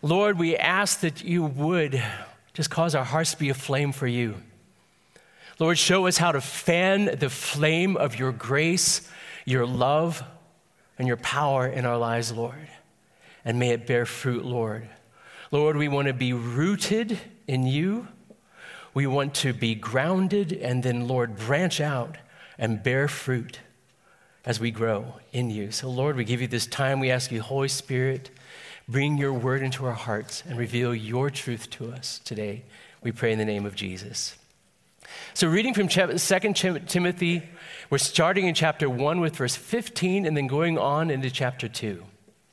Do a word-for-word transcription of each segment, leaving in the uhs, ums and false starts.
Lord, we ask that you would just cause our hearts to be aflame for you. Lord, show us how to fan the flame of your grace, your love, and your power in our lives, Lord. And may it bear fruit, Lord. Lord, we want to be rooted in you. We want to be grounded and then, Lord, branch out and bear fruit as we grow in you. So, Lord, we give you this time. We ask you, Holy Spirit, bring your word into our hearts and reveal your truth to us today. We pray in the name of Jesus. So reading from Second Timothy, we're starting in chapter one with verse fifteen and then going on into chapter two.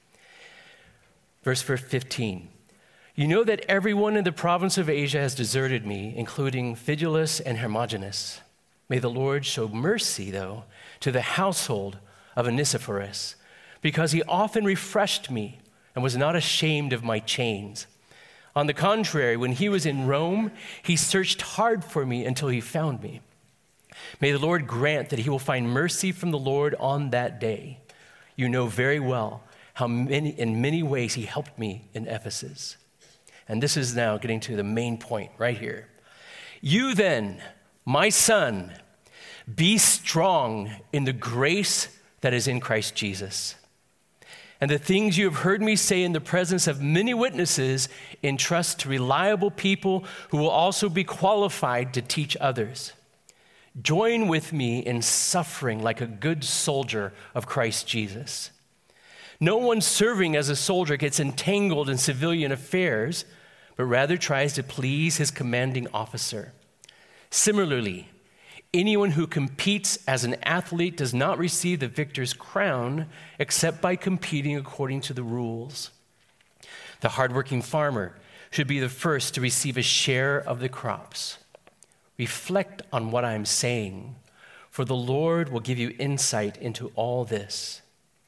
Verse fifteen. You know that everyone in the province of Asia has deserted me, including Phygelus and Hermogenes. May the Lord show mercy, though, to the household of Onesiphorus, because he often refreshed me and was not ashamed of my chains. On the contrary, when he was in Rome, he searched hard for me until he found me. May the Lord grant that he will find mercy from the Lord on that day. You know very well how many, in many ways he helped me in Ephesus. And this is now getting to the main point right here. You then, my son, be strong in the grace that is in Christ Jesus. And the things you have heard me say in the presence of many witnesses, entrust to reliable people who will also be qualified to teach others. Join with me in suffering like a good soldier of Christ Jesus. No one serving as a soldier gets entangled in civilian affairs, but rather tries to please his commanding officer. Similarly, anyone who competes as an athlete does not receive the victor's crown except by competing according to the rules. The hardworking farmer should be the first to receive a share of the crops. Reflect on what I'm saying, for the Lord will give you insight into all this.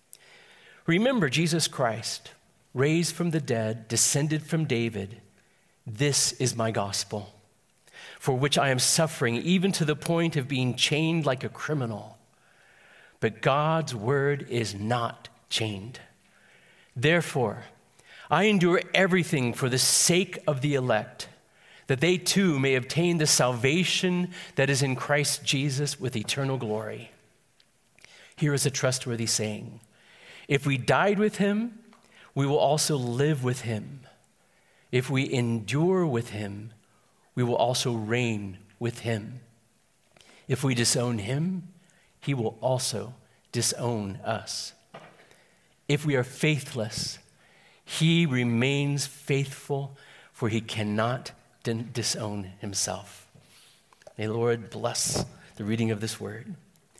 Remember Jesus Christ, raised from the dead, descended from David. This is my gospel, for which I am suffering, even to the point of being chained like a criminal. But God's word is not chained. Therefore, I endure everything for the sake of the elect, that they too may obtain the salvation that is in Christ Jesus with eternal glory. Here is a trustworthy saying: if we died with him, we will also live with him. If we endure with him, we will also reign with him. If we disown him, he will also disown us. If we are faithless, he remains faithful, for he cannot disown himself. May the Lord bless the reading of this word.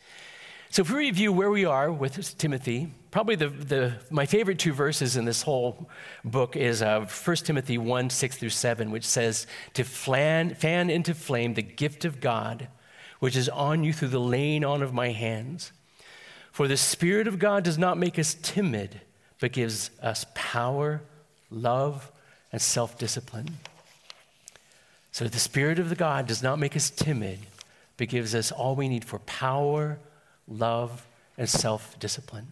So if we review where we are with Timothy, probably the, the my favorite two verses in this whole book is uh, First Timothy one, six through seven, which says, to fan, fan into flame the gift of God, which is on you through the laying on of my hands. For the Spirit of God does not make us timid, but gives us power, love, and self-discipline. So the Spirit of the God does not make us timid, but gives us all we need for power, love, and self-discipline.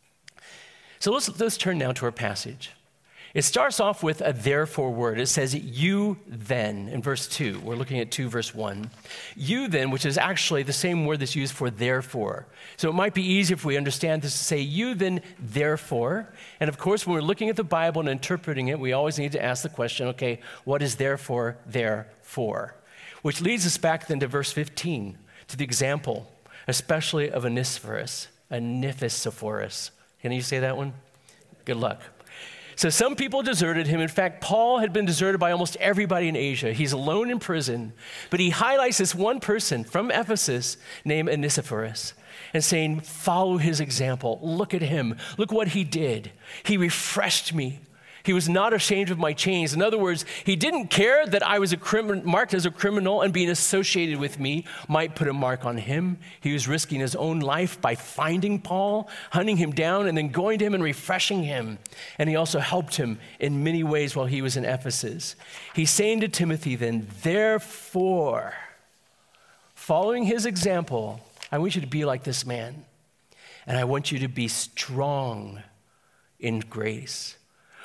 So let's, let's turn now to our passage. It starts off with a therefore word. It says, you then, in verse two. We're looking at two, verse one. You then, which is actually the same word that's used for therefore. So it might be easier if we understand this to say, you then, therefore. And of course, when we're looking at the Bible and interpreting it, we always need to ask the question, okay, what is therefore there for? Which leads us back then to verse fifteen, to the example, especially of Onesiphorus, Onesiphorus. Can you say that one? Good luck. So some people deserted him. In fact, Paul had been deserted by almost everybody in Asia. He's alone in prison, but he highlights this one person from Ephesus named Onesiphorus and saying, follow his example. Look at him. Look what he did. He refreshed me. He was not ashamed of my chains. In other words, he didn't care that I was a crimin- marked as a criminal, and being associated with me might put a mark on him. He was risking his own life by finding Paul, hunting him down, and then going to him and refreshing him. And he also helped him in many ways while he was in Ephesus. He's saying to Timothy then, therefore, following his example, I want you to be like this man. And I want you to be strong in grace.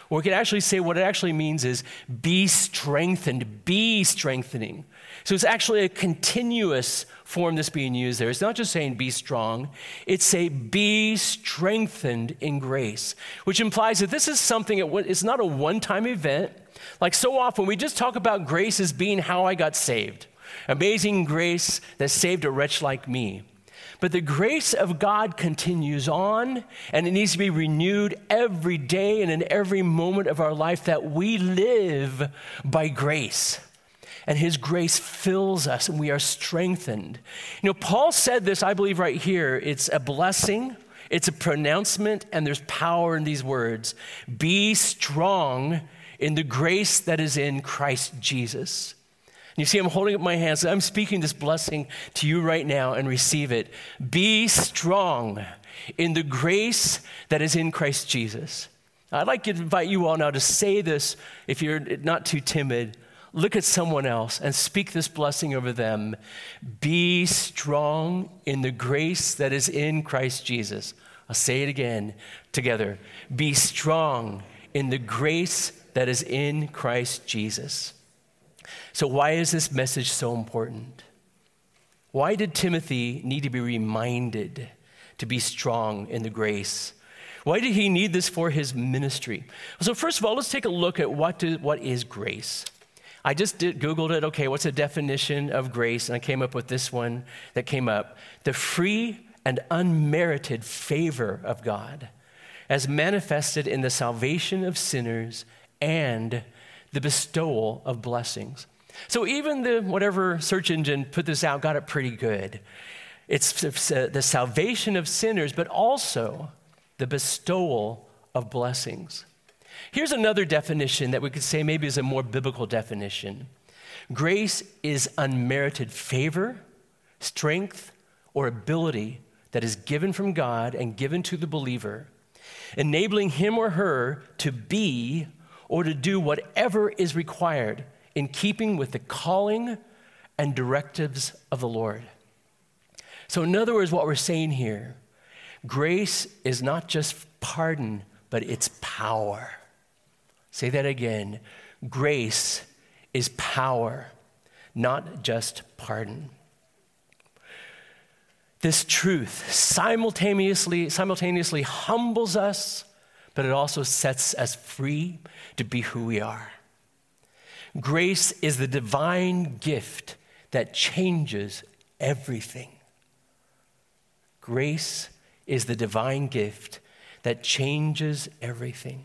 Or we could actually say what it actually means is be strengthened, be strengthening. So it's actually a continuous form that's being used there. It's not just saying be strong, it's say be strengthened in grace, which implies that this is something, it's not a one-time event. Like so often we just talk about grace as being how I got saved. Amazing grace that saved a wretch like me. But the grace of God continues on, and it needs to be renewed every day and in every moment of our life that we live by grace. And his grace fills us and we are strengthened. You know, Paul said this, I believe right here, it's a blessing, it's a pronouncement, and there's power in these words. Be strong in the grace that is in Christ Jesus. And you see, I'm holding up my hands. I'm speaking this blessing to you right now and receive it. Be strong in the grace that is in Christ Jesus. I'd like to invite you all now to say this if you're not too timid. Look at someone else and speak this blessing over them. Be strong in the grace that is in Christ Jesus. I'll say it again together. Be strong in the grace that is in Christ Jesus. So why is this message so important? Why did Timothy need to be reminded to be strong in the grace? Why did he need this for his ministry? So first of all, let's take a look at what, do, what is grace. I just did, Googled it. Okay, what's the definition of grace? And I came up with this one that came up. The free and unmerited favor of God as manifested in the salvation of sinners and the bestowal of blessings. So even the whatever search engine put this out got it pretty good. It's the salvation of sinners, but also the bestowal of blessings. Here's another definition that we could say maybe is a more biblical definition. Grace is unmerited favor, strength, or ability that is given from God and given to the believer, enabling him or her to be or to do whatever is required in keeping with the calling and directives of the Lord. So in other words, what we're saying here, grace is not just pardon, but it's power. Say that again. Grace is power, not just pardon. This truth simultaneously, simultaneously humbles us, but it also sets us free to be who we are. Grace is the divine gift that changes everything. Grace is the divine gift that changes everything.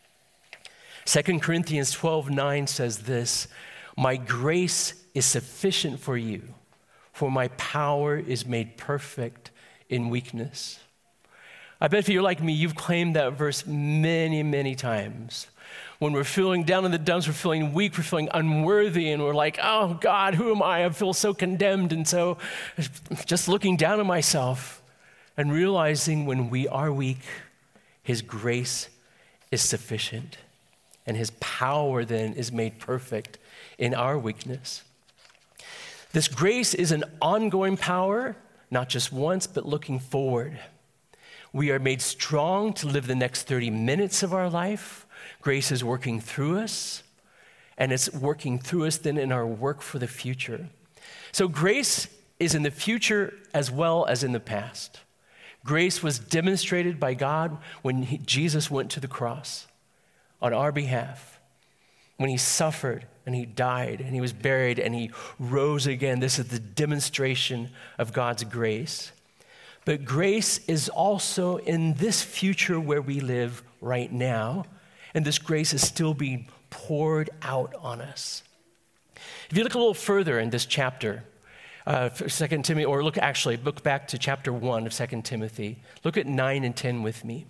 Second Corinthians twelve nine says this, my grace is sufficient for you, for my power is made perfect in weakness. I bet if you're like me, you've claimed that verse many, many times. When we're feeling down in the dumps, we're feeling weak, we're feeling unworthy, and we're like, oh God, who am I? I feel so condemned. And so just looking down on myself and realizing when we are weak, his grace is sufficient. And his power then is made perfect in our weakness. This grace is an ongoing power, not just once, but looking forward. We are made strong to live the next thirty minutes of our life. Grace is working through us, and it's working through us then in our work for the future. So grace is in the future as well as in the past. Grace was demonstrated by God when he, Jesus went to the cross on our behalf, when he suffered and he died and he was buried and he rose again. This is the demonstration of God's grace. But grace is also in this future where we live right now, and this grace is still being poured out on us. If you look a little further in this chapter, uh, Second Timothy, or look actually, look back to chapter one of Second Timothy. Look at nine and ten with me.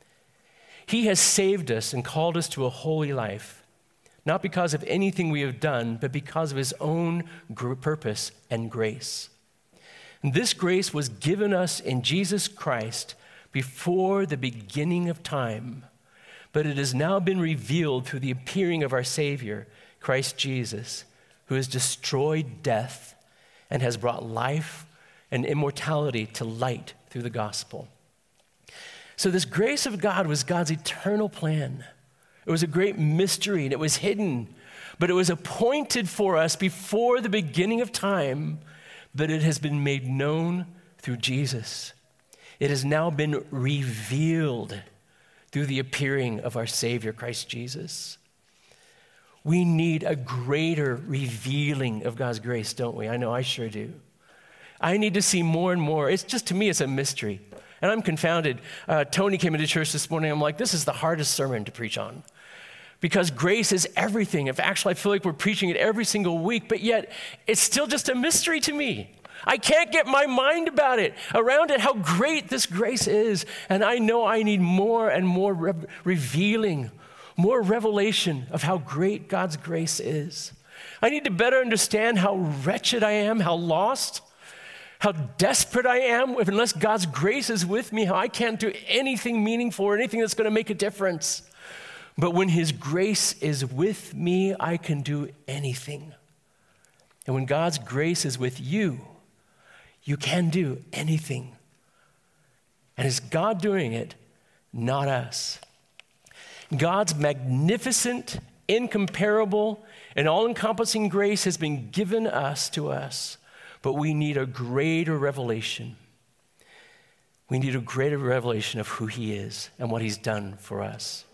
He has saved us and called us to a holy life, not because of anything we have done, but because of his own purpose and grace. And this grace was given us in Jesus Christ before the beginning of time, but it has now been revealed through the appearing of our Savior, Christ Jesus, who has destroyed death and has brought life and immortality to light through the gospel. So this grace of God was God's eternal plan It was a great mystery, and it was hidden, but it was appointed for us before the beginning of time, but it has been made known through Jesus. It has now been revealed through the appearing of our Savior, Christ Jesus. We need a greater revealing of God's grace, don't we? I know I sure do. I need to see more and more. It's just, to me, it's a mystery. And I'm confounded. Uh, Tony came into church this morning. I'm like, this is the hardest sermon to preach on. Because grace is everything. If actually, I feel like we're preaching it every single week, but yet it's still just a mystery to me. I can't get my mind about it, around it, how great this grace is. And I know I need more and more re- revealing, more revelation of how great God's grace is. I need to better understand how wretched I am, how lost, how desperate I am. If unless God's grace is with me, how I can't do anything meaningful or anything that's going to make a difference. But when his grace is with me, I can do anything. And when God's grace is with you, you can do anything. And it's God doing it, not us. God's magnificent, incomparable, and all-encompassing grace has been given us to us, but we need a greater revelation. We need a greater revelation of who he is and what he's done for us.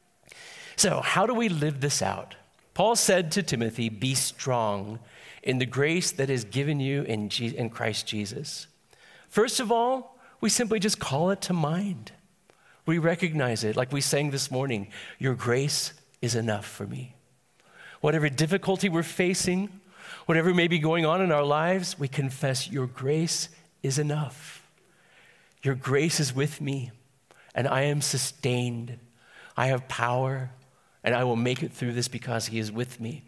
So how do we live this out? Paul said to Timothy, be strong in the grace that is given you in, Je- in Christ Jesus. First of all, we simply just call it to mind. We recognize it, like we sang this morning, your grace is enough for me. Whatever difficulty we're facing, whatever may be going on in our lives, we confess your grace is enough. Your grace is with me, and I am sustained. I have power, and I will make it through this because he is with me.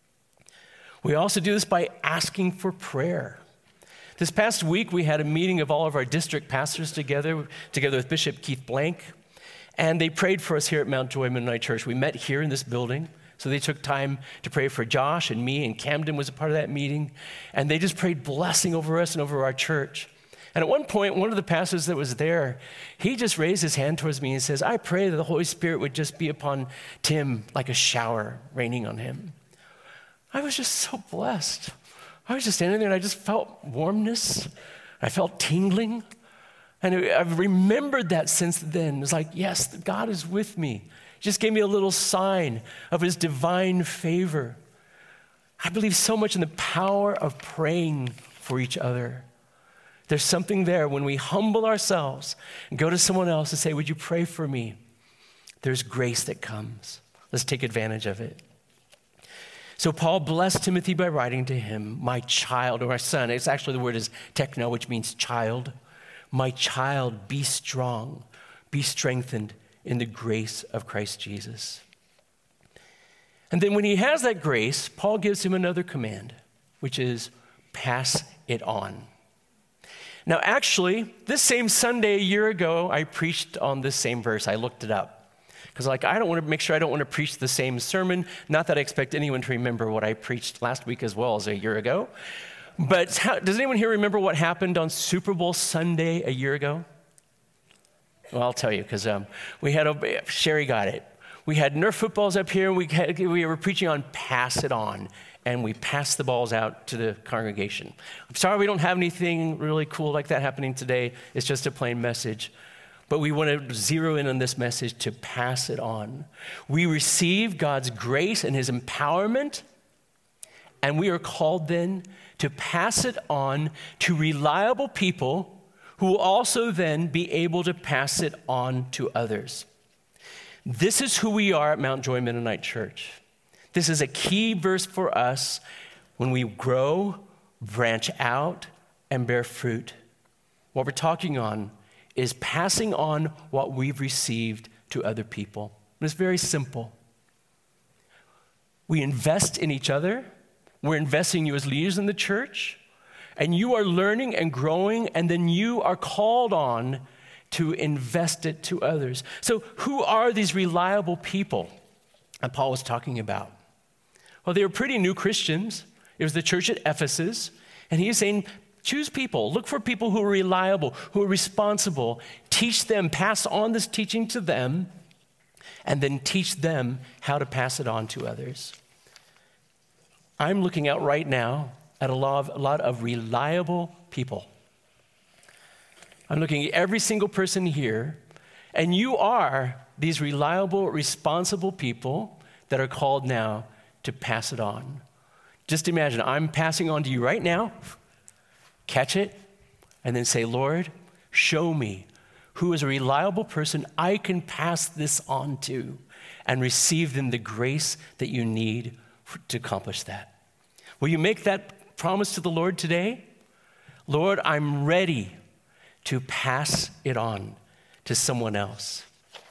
We also do this by asking for prayer. This past week, we had a meeting of all of our district pastors together, together with Bishop Keith Blank, and they prayed for us here at Mount Joy Mennonite Church. We met here in this building, so they took time to pray for Josh and me, and Camden was a part of that meeting, and they just prayed blessing over us and over our church. And at one point, one of the pastors that was there, he just raised his hand towards me and says, I pray that the Holy Spirit would just be upon Tim like a shower raining on him. I was just so blessed. I was just standing there and I just felt warmness. I felt tingling. And I've remembered that since then. It's like, yes, God is with me. He just gave me a little sign of his divine favor. I believe so much in the power of praying for each other. There's something there when we humble ourselves and go to someone else and say, would you pray for me? There's grace that comes. Let's take advantage of it. So Paul blessed Timothy by writing to him, my child, or my son. It's actually, the word is techno, which means child. My child, be strong, be strengthened in the grace of Christ Jesus. And then when he has that grace, Paul gives him another command, which is pass it on. Now, actually, this same Sunday a year ago, I preached on this same verse. I looked it up. Because like, I don't want to make sure I don't want to preach the same sermon. Not that I expect anyone to remember what I preached last week as well as a year ago. But how, does anyone here remember what happened on Super Bowl Sunday a year ago? Well, I'll tell you, because um, we had, a, Sherry got it. We had Nerf footballs up here, and we, had, we were preaching on pass it on. And we passed the balls out to the congregation. I'm sorry we don't have anything really cool like that happening today. It's just a plain message. But we want to zero in on this message to pass it on. We receive God's grace and his empowerment, and we are called then to pass it on to reliable people who will also then be able to pass it on to others. This is who we are at Mount Joy Mennonite Church. This is a key verse for us when we grow, branch out, and bear fruit. What we're talking on is passing on what we've received to other people. And it's very simple. We invest in each other. We're investing in you as leaders in the church. And you are learning and growing, and then you are called on to invest it to others. So who are these reliable people that Paul was talking about? Well, they were pretty new Christians. It was the church at Ephesus. And he's saying, choose people. Look for people who are reliable, who are responsible. Teach them, pass on this teaching to them. and then teach them how to pass it on to others. I'm looking out right now at a lot of, a lot of reliable people. I'm looking at every single person here, and you are these reliable, responsible people that are called now to pass it on. Just imagine, I'm passing on to you right now, catch it, and then say, Lord, show me who is a reliable person I can pass this on to and receive then the grace that you need for, to accomplish that. Will you make that promise to the Lord today? Lord, I'm ready to pass it on to someone else.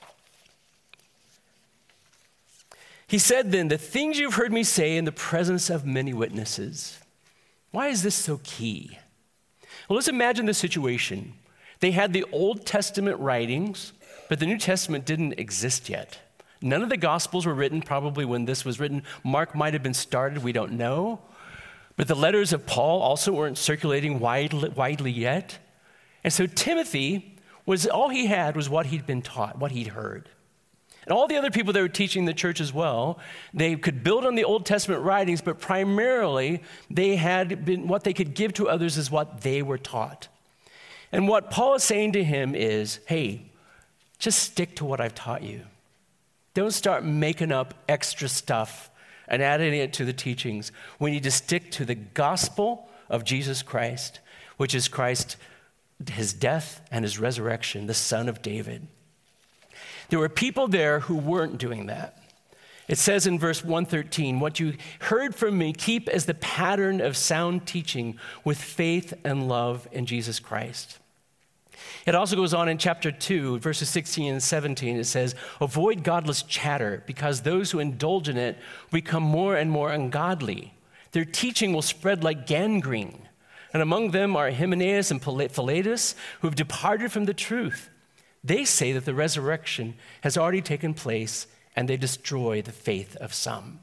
He said then, the things you've heard me say in the presence of many witnesses. Why is this so key? Well, let's imagine the situation. They had the Old Testament writings, but the New Testament didn't exist yet. None of the Gospels were written probably when this was written. Mark might have been started, we don't know. But the letters of Paul also weren't circulating widely, widely yet. And so Timothy, was all he had was what he'd been taught, what he'd heard. And all the other people that were teaching the church as well, they could build on the Old Testament writings, but primarily they had been, what they could give to others is what they were taught. And what Paul is saying to him is, hey, just stick to what I've taught you. Don't start making up extra stuff and adding it to the teachings. We need to stick to the gospel of Jesus Christ, which is Christ, his death and his resurrection, the Son of David. There were people there who weren't doing that. It says in verse one thirteen, what you heard from me, keep as the pattern of sound teaching with faith and love in Jesus Christ. It also goes on in chapter two, verses sixteen and seventeen. It says, avoid godless chatter because those who indulge in it become more and more ungodly. Their teaching will spread like gangrene. And among them are Hymenaeus and Philetus, who have departed from the truth. They say that the resurrection has already taken place and they destroy the faith of some.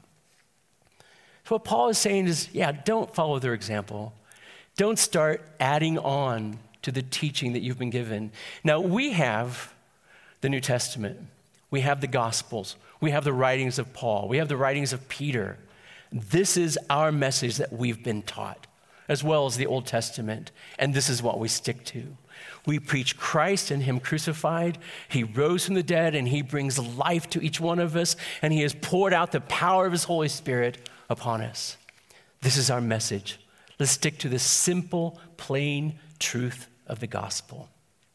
So what Paul is saying is, yeah, don't follow their example. Don't start adding on to the teaching that you've been given. Now, we have the New Testament. We have the Gospels. We have the writings of Paul. We have the writings of Peter. This is our message that we've been taught, as well as the Old Testament, and this is what we stick to. We preach Christ and him crucified. He rose from the dead, and he brings life to each one of us, and he has poured out the power of his Holy Spirit upon us. This is our message. Let's stick to the simple, plain truth of the gospel.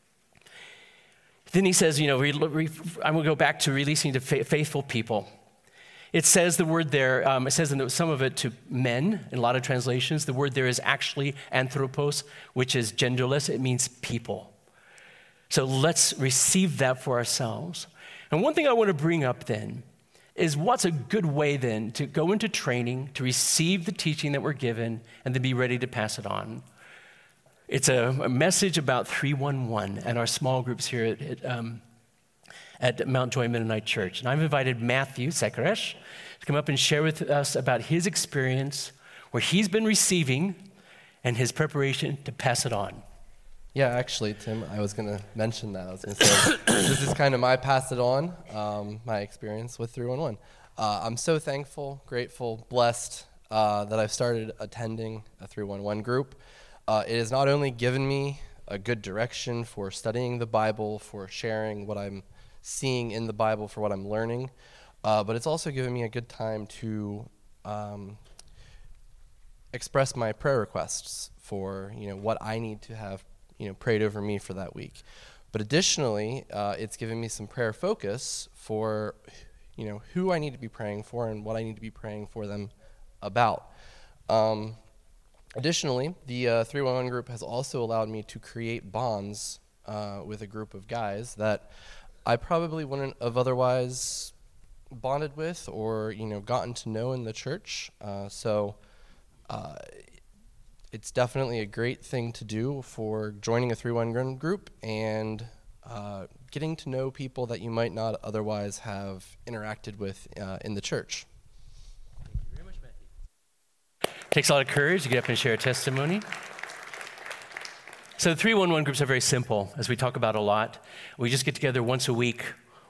Then he says, you know, re, re, I'm going to go back to releasing to fa- faithful people. It says the word there, um, it says in some of it to men, in a lot of translations. The word there is actually anthropos, which is genderless. It means people. So let's receive that for ourselves. And one thing I want to bring up then is what's a good way then to go into training, to receive the teaching that we're given, and to be ready to pass it on. It's a, a message about three one one and our small groups here at, at, um, at Mount Joy Mennonite Church. And I've invited Matthew Sekaresh to come up and share with us about his experience, where he's been receiving, and his preparation to pass it on. Yeah, actually, Tim, I was going to mention that. I was going to say, this is kind of my pass it on, um, my experience with three one one. Uh, I'm so thankful, grateful, blessed uh, that I've started attending a three one one group. Uh, it has not only given me a good direction for studying the Bible, for sharing what I'm seeing in the Bible, for what I'm learning, uh, but it's also given me a good time to um, express my prayer requests for, you know, what I need to have, you know, prayed over me for that week. But additionally, uh, it's given me some prayer focus for, you know, who I need to be praying for and what I need to be praying for them about. Um, Additionally, the uh, three one one group has also allowed me to create bonds uh, with a group of guys that I probably wouldn't have otherwise bonded with or, you know, gotten to know in the church. Uh, so uh, it's definitely a great thing to do for joining a three one one group and uh, getting to know people that you might not otherwise have interacted with uh, in the church. Takes a lot of courage to get up and share a testimony. So the three one one groups are very simple, as we talk about a lot. We just get together once a week.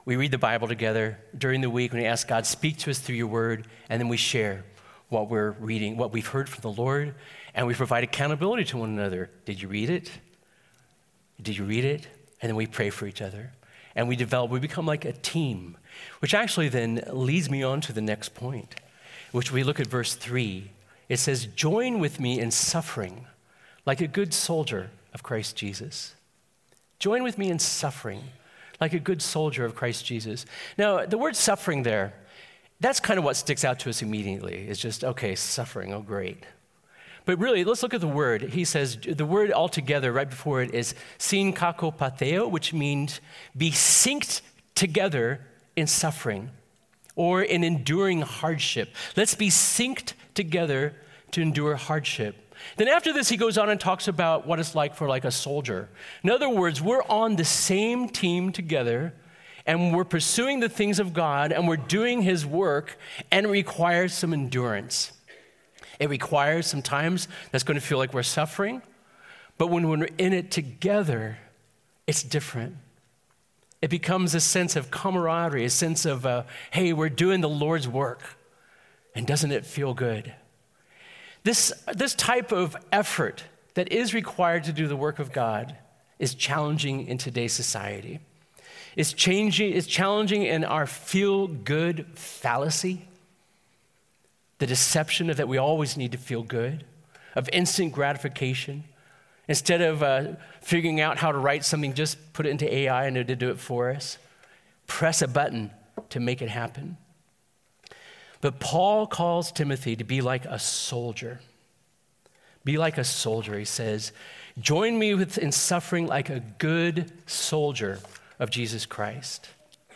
We read the Bible together during the week when we ask God, speak to us through your word, and then we share what we're reading, what we've heard from the Lord, and we provide accountability to one another. Did you read it? Did you read it? And then we pray for each other. And we develop, we become like a team, which actually then leads me on to the next point, which we look at verse three. It says, join with me in suffering like a good soldier of Christ Jesus. Join with me in suffering like a good soldier of Christ Jesus. Now, the word suffering there, that's kind of what sticks out to us immediately. It's just, okay, suffering, oh great. But really, let's look at the word. He says, the word altogether right before it is synkakopateo, which means be synced together in suffering or in enduring hardship. Let's be synced together to endure hardship. Then after this, he goes on and talks about what it's like for like a soldier. In other words, we're on the same team together, and we're pursuing the things of God, and we're doing his work, and it requires some endurance. It requires sometimes that's going to feel like we're suffering, but when we're in it together, it's different. It becomes a sense of camaraderie, a sense of, uh, hey, we're doing the Lord's work, and doesn't it feel good? This, this type of effort that is required to do the work of God is challenging in today's society. It's changing, it's challenging in our feel-good fallacy, the deception of that we always need to feel good, of instant gratification. Instead of uh, figuring out how to write something, just put it into A I and it'll do it for us. Press a button to make it happen. But Paul calls Timothy to be like a soldier. Be like a soldier, he says. Join me with, in suffering like a good soldier of Jesus Christ.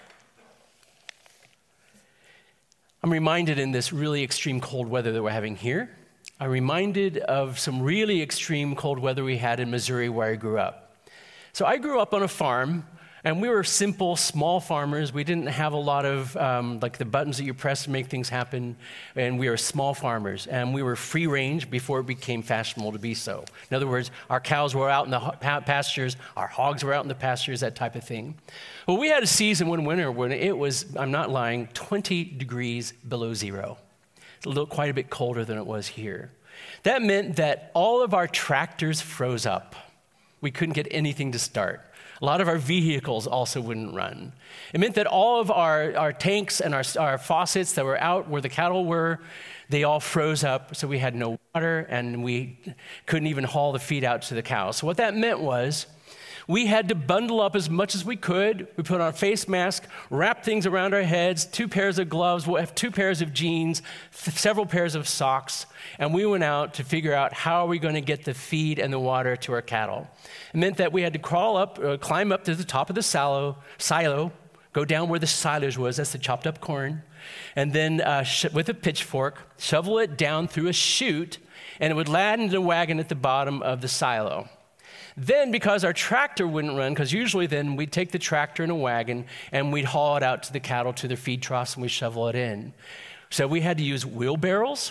I'm reminded in this really extreme cold weather that we're having here, I'm reminded of some really extreme cold weather we had in Missouri where I grew up. So I grew up on a farm, and we were simple, small farmers. We didn't have a lot of, um, like the buttons that you press to make things happen, and we were small farmers. And we were free range before it became fashionable to be so. In other words, our cows were out in the pastures, our hogs were out in the pastures, that type of thing. Well, we had a season one winter when it was, I'm not lying, twenty degrees below zero. It's a little, quite a bit colder than it was here. That meant that all of our tractors froze up. We couldn't get anything to start. A lot of our vehicles also wouldn't run. It meant that all of our, our tanks and our, our faucets that were out where the cattle were, they all froze up, so we had no water, and we couldn't even haul the feed out to the cows. So what that meant was we had to bundle up as much as we could. We put on a face mask, wrap things around our heads, two pairs of gloves, we'll have two pairs of jeans, th- several pairs of socks, and we went out to figure out how are we going to get the feed and the water to our cattle. It meant that we had to crawl up, uh, climb up to the top of the silo, silo, go down where the silage was, that's the chopped up corn, and then uh, sh- with a pitchfork, shovel it down through a chute, and it would land in a wagon at the bottom of the silo. Then, because our tractor wouldn't run, because usually then we'd take the tractor in a wagon and we'd haul it out to the cattle, to their feed troughs, and we'd shovel it in. So we had to use wheelbarrows,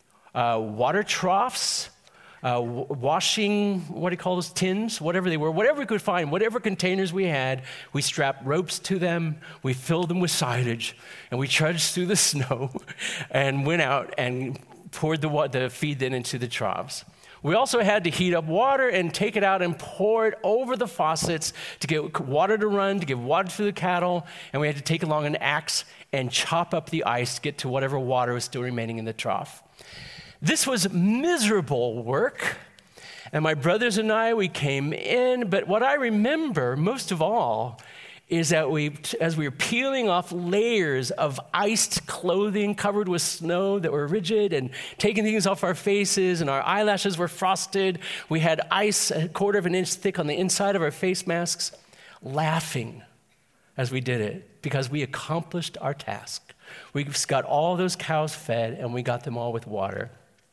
uh, water troughs, uh, w- washing, what do you call those, tins, whatever they were, whatever we could find, whatever containers we had, we strapped ropes to them, we filled them with silage, and we trudged through the snow and went out and poured the, wa- the feed then into the troughs. We also had to heat up water and take it out and pour it over the faucets to get water to run, to give water to the cattle, and we had to take along an axe and chop up the ice to get to whatever water was still remaining in the trough. This was miserable work, and my brothers and I, we came in, but what I remember most of all is that we, as we were peeling off layers of iced clothing covered with snow that were rigid and taking things off our faces, and our eyelashes were frosted, we had ice a quarter of an inch thick on the inside of our face masks, laughing as we did it because we accomplished our task. We got all those cows fed, and we got them all with water.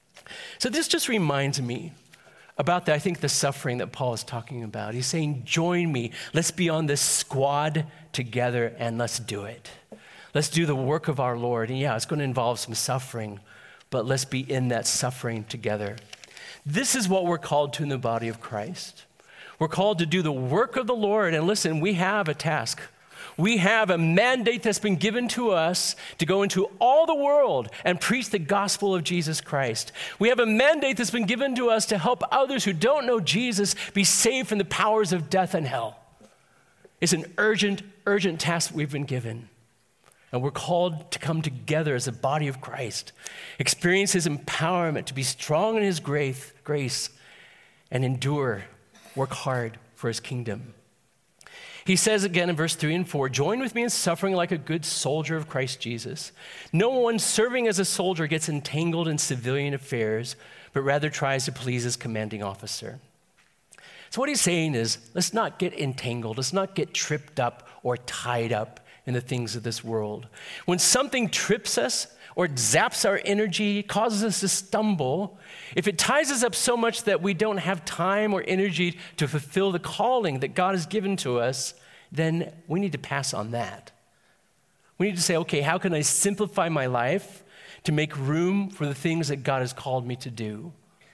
So this just reminds me about, the, I think, the suffering that Paul is talking about. He's saying, join me. Let's be on this squad together, and let's do it. Let's do the work of our Lord. And yeah, it's going to involve some suffering, but let's be in that suffering together. This is what we're called to in the body of Christ. We're called to do the work of the Lord. And listen, we have a task. We have a mandate that's been given to us to go into all the world and preach the gospel of Jesus Christ. We have a mandate that's been given to us to help others who don't know Jesus be saved from the powers of death and hell. It's an urgent, urgent task we've been given. And we're called to come together as a body of Christ, experience his empowerment, to be strong in his grace, grace, and endure, work hard for his kingdom. He says again in verse three and four, join with me in suffering like a good soldier of Christ Jesus. No one serving as a soldier gets entangled in civilian affairs, but rather tries to please his commanding officer. So what he's saying is, let's not get entangled. Let's not get tripped up or tied up in the things of this world. When something trips us or zaps our energy, causes us to stumble, if it ties us up so much that we don't have time or energy to fulfill the calling that God has given to us, then we need to pass on that. We need to say, okay, how can I simplify my life to make room for the things that God has called me to do?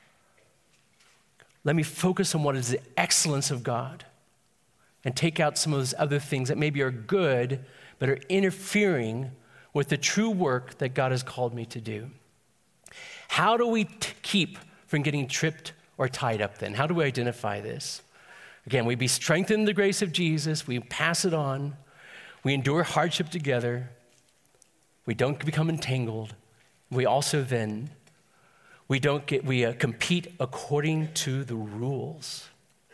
Let me focus on what is the excellence of God and take out some of those other things that maybe are good, but are interfering with the true work that God has called me to do. How do we t- keep from getting tripped or tied up then? How do we identify this? Again, we be strengthened in the grace of Jesus. We pass it on. We endure hardship together. We don't become entangled. We also then, we don't get, we uh, compete according to the rules.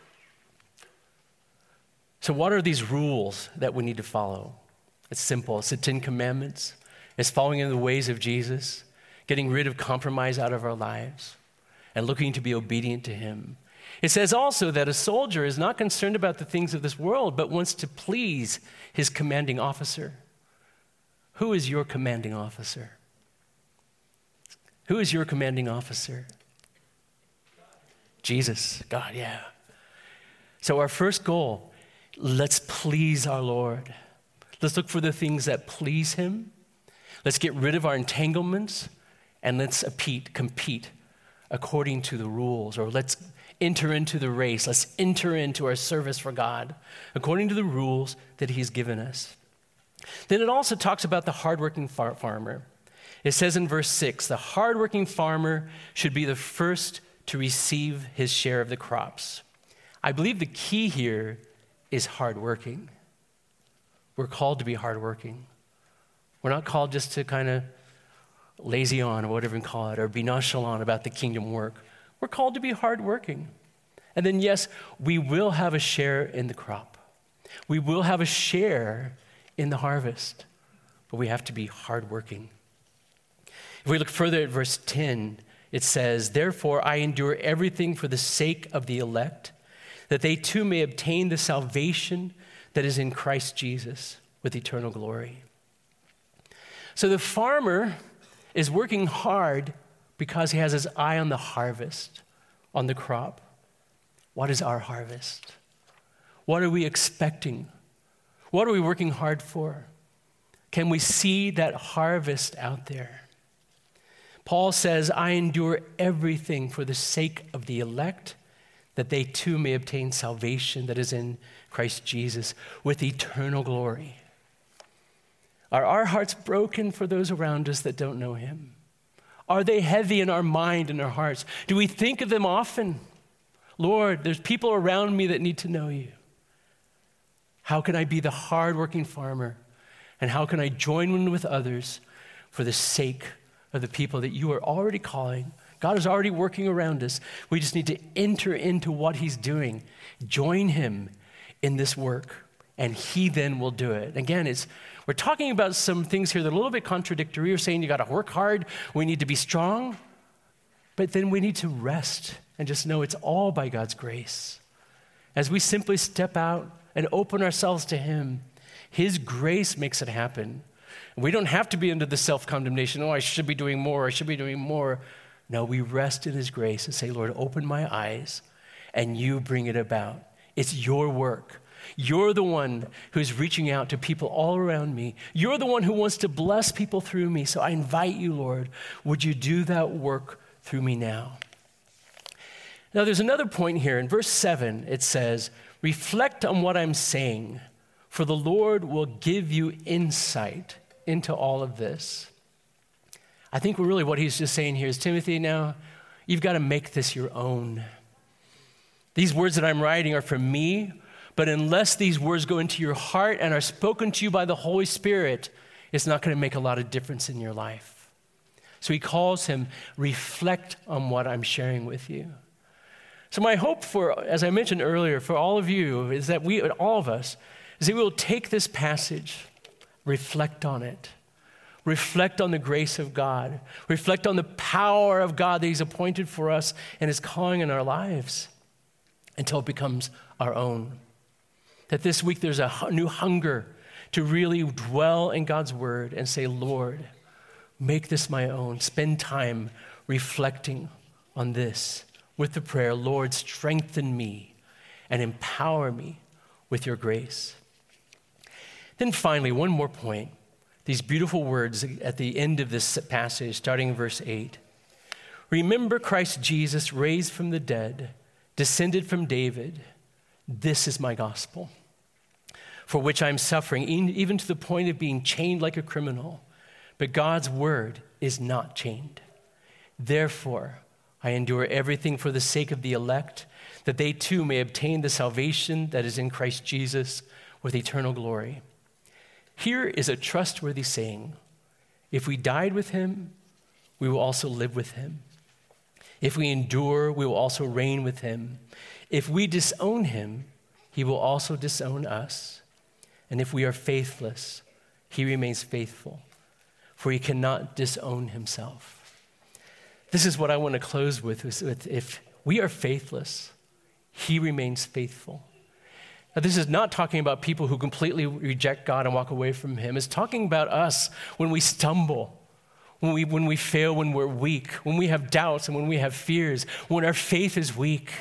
So what are these rules that we need to follow? It's simple. It's the Ten Commandments. It's following in the ways of Jesus, getting rid of compromise out of our lives, and looking to be obedient to him. It says also that a soldier is not concerned about the things of this world, but wants to please his commanding officer. Who is your commanding officer? Who is your commanding officer? Jesus, God, yeah. So our first goal, let's please our Lord. Let's look for the things that please him. Let's get rid of our entanglements, and let's compete, compete according to the rules, or let's enter into the race. Let's enter into our service for God according to the rules that he's given us. Then it also talks about the hardworking far- farmer. It says in verse six, the hardworking farmer should be the first to receive his share of the crops. I believe the key here is hardworking. We're called to be hardworking. We're not called just to kind of lazy on, or whatever you call it, or be nonchalant about the kingdom work. We're called to be hardworking. And then, yes, we will have a share in the crop. We will have a share in the harvest, but we have to be hardworking. If we look further at verse ten, it says, therefore I endure everything for the sake of the elect, that they too may obtain the salvation that is in Christ Jesus with eternal glory. So the farmer is working hard because he has his eye on the harvest, on the crop. What is our harvest? What are we expecting? What are we working hard for? Can we see that harvest out there? Paul says, I endure everything for the sake of the elect, that they too may obtain salvation that is in Christ Jesus with eternal glory. Are our hearts broken for those around us that don't know him? Are they heavy in our mind and our hearts? Do we think of them often? Lord, there's people around me that need to know you. How can I be the hardworking farmer? And how can I join in with others for the sake of the people that you are already calling? God is already working around us. We just need to enter into what he's doing. Join him in this work, and he then will do it. Again, it's we're talking about some things here that are a little bit contradictory. We're saying you got to work hard. We need to be strong. But then we need to rest and just know it's all by God's grace. As we simply step out and open ourselves to him, his grace makes it happen. We don't have to be under the self-condemnation. Oh, I should be doing more. I should be doing more. No, we rest in his grace and say, Lord, open my eyes and you bring it about. It's your work. You're the one who's reaching out to people all around me. You're the one who wants to bless people through me. So I invite you, Lord, would you do that work through me now? Now, there's another point here. In verse seven, it says, reflect on what I'm saying. For the Lord will give you insight into all of this. I think really what he's just saying here is, Timothy, now you've got to make this your own. These words that I'm writing are for me, but unless these words go into your heart and are spoken to you by the Holy Spirit, it's not going to make a lot of difference in your life. So he calls him, reflect on what I'm sharing with you. So my hope for, as I mentioned earlier, for all of you is that we, all of us, is that we will take this passage, reflect on it, reflect on the grace of God, reflect on the power of God that he's appointed for us and his calling in our lives until it becomes our own. That this week there's a new hunger to really dwell in God's word and say, Lord, make this my own. Spend time reflecting on this with the prayer, Lord, strengthen me and empower me with your grace. Then finally, one more point. These beautiful words at the end of this passage, starting in verse eight. Remember Christ Jesus, raised from the dead, descended from David. This is my gospel, for which I'm suffering, even to the point of being chained like a criminal. But God's word is not chained. Therefore, I endure everything for the sake of the elect, that they too may obtain the salvation that is in Christ Jesus with eternal glory. Here is a trustworthy saying. If we died with him, we will also live with him. If we endure, we will also reign with him. If we disown him, he will also disown us. And if we are faithless, he remains faithful, for he cannot disown himself. This is what I want to close with, with if we are faithless, he remains faithful. Now, this is not talking about people who completely reject God and walk away from him. It's talking about us when we stumble, when we, when we fail, when we're weak, when we have doubts and when we have fears, when our faith is weak.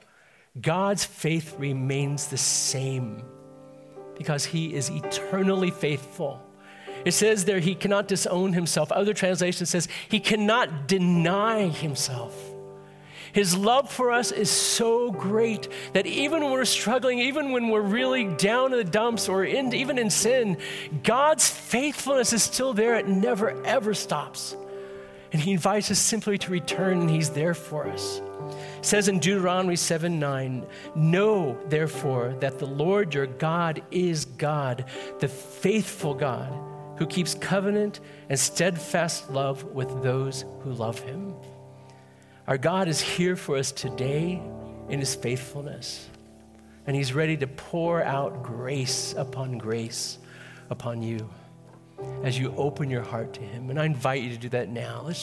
God's faith remains the same because he is eternally faithful. It says there he cannot disown himself. Other translations says he cannot deny himself. His love for us is so great that even when we're struggling, even when we're really down in the dumps or in, even in sin, God's faithfulness is still there. It never, ever stops. And he invites us simply to return, and he's there for us. It says in Deuteronomy seven nine, know, therefore, that the Lord your God is God, the faithful God, who keeps covenant and steadfast love with those who love him. Our God is here for us today in his faithfulness, and he's ready to pour out grace upon grace upon you as you open your heart to him. And I invite you to do that now. Let's